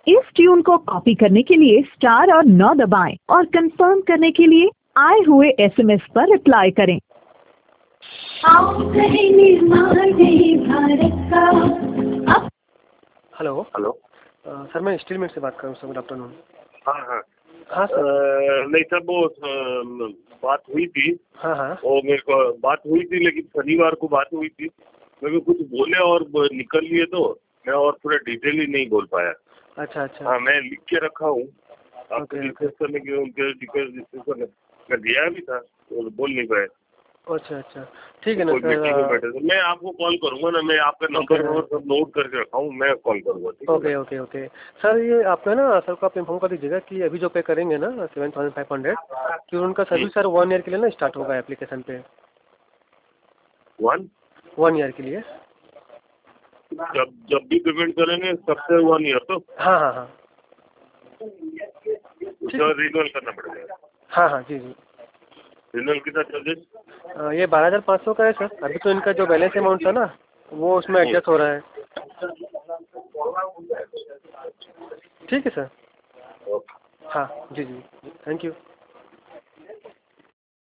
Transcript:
इस ट्यून को कॉपी करने के लिए स्टार और 9 दबाएं और कंफर्म करने के लिए आए हुए एसएमएस पर रिप्लाई करें। Hello hello. सर, मैं स्टील मिल से बात कर रहा हूँ सर। Good afternoon. हाँ हाँ हाँ सर। नहीं सर, वो बात हुई थी। हाँ हाँ। और मेरे को बात हुई थी, लेकिन शनिवार को बात हुई थी। मेरे को कुछ बोले और निकल लिए, तो मैं और पूरा डिटेल ही नहीं बोल पाया। अच्छा अच्छा। हाँ, मैं लिख के रखा हूँ आपको ओके, डिस्कस करने के लिए। उनके डिस्कस मैं गया भी था तो बोल नहीं पाया। अच्छा अच्छा, ठीक है ना कोई मीटिंग में सर। बैठे थे। मैं आपको कॉल करूंगा ना, मैं आपका ओके नंबर और सब नोट करके रखा हूँ, मैं कॉल करूंगा, ठीक है ओके ना? ओके ओके सर, ये आपका ना सर को आप इन्फॉर्म कर दीजिएगा कि अभी जो पे करेंगे ना 7500 कि उनका सर्विस सर 1 ईयर के लिए ना स्टार्ट होगा एप्लीकेशन पे। 1 ईयर के लिए। जब भी पेमेंट करेंगे सबसे 1 ईयर तो हाँ हाँ हाँ। उसका रिन्यूअल करना पड़ेगा। हाँ हाँ जी जी। रिन्यूअल कितना चार्जेस? ये 12,500 का है सर। अभी तो इनका जो बैलेंस अमाउंट था ना वो उसमें एडजस्ट हो रहा है। ठीक है सर। हाँ जी जी, थैंक यू।